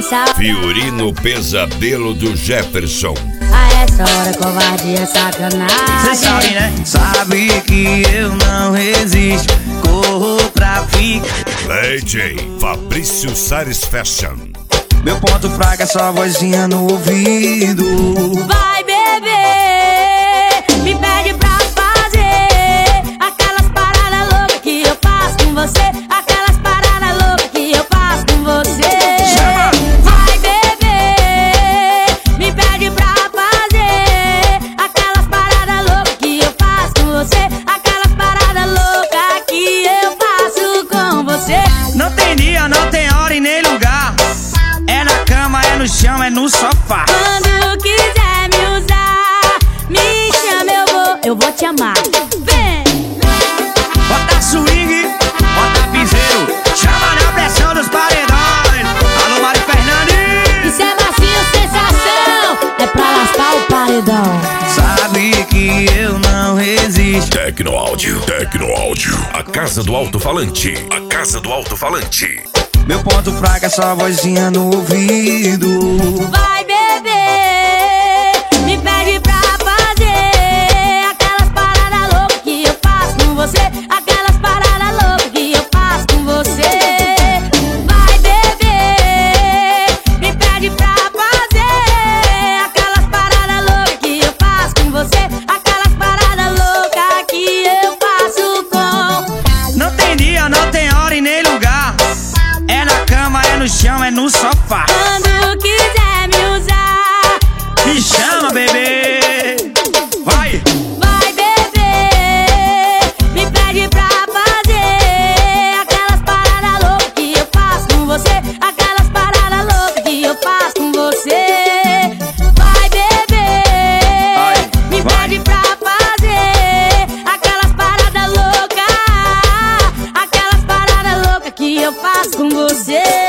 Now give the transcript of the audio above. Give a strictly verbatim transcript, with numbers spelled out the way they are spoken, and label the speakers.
Speaker 1: essa hora.
Speaker 2: Fiorino Pesadelo do Jefferson.
Speaker 1: A essa hora covardia é sacanagem.
Speaker 3: Cê sabe, né? Sabe que eu não resisto. Corro pra ficar.
Speaker 2: D J Fabrício Sares Fashion.
Speaker 3: Meu ponto fraco é só vozinha no ouvido.
Speaker 1: Vai beber, me pede pra fazer aquelas paradas loucas que eu faço com você. Aquelas paradas loucas que eu faço com você. Vai beber, me pede pra fazer aquelas paradas loucas que eu faço com você. Aquelas paradas loucas que eu faço com você.
Speaker 3: Não tem dia, não tem hora e nem lugar. É na cama, é no chão, é no sofá.
Speaker 1: Quando quiser me usar, me chama, eu vou, eu vou te amar. Vem!
Speaker 3: Bota swing, bota piseiro. Chama na pressão dos paredões. Alô, Mari Fernandes.
Speaker 1: Isso é macio, sensação, é pra lascar o paredão.
Speaker 3: Sabe que eu não resisto.
Speaker 2: Tecno Áudio, Tecno Áudio. A casa do alto-falante, a casa do alto-falante.
Speaker 3: Meu ponto fraco é só vozinha no ouvido.
Speaker 1: Vai beber, me pede pra fazer aquelas paradas loucas que eu faço com você. Aquelas paradas loucas que eu faço com você. Vai beber, me pede pra fazer aquelas paradas loucas que eu faço com você. Aquelas paradas loucas que eu faço com.
Speaker 3: Não tem dia, não tem hora e nem lugar. É na cama, é no chão, é no sofá.
Speaker 1: Quando quiser me usar,
Speaker 3: me chama, bebê. Vai!
Speaker 1: vai beber, me pede pra fazer aquelas paradas loucas que eu faço com você. Aquelas paradas loucas que eu faço com você. Vai beber,
Speaker 3: Vai,
Speaker 1: me
Speaker 3: vai.
Speaker 1: pede pra fazer aquelas paradas loucas. Aquelas paradas loucas que eu faço com você.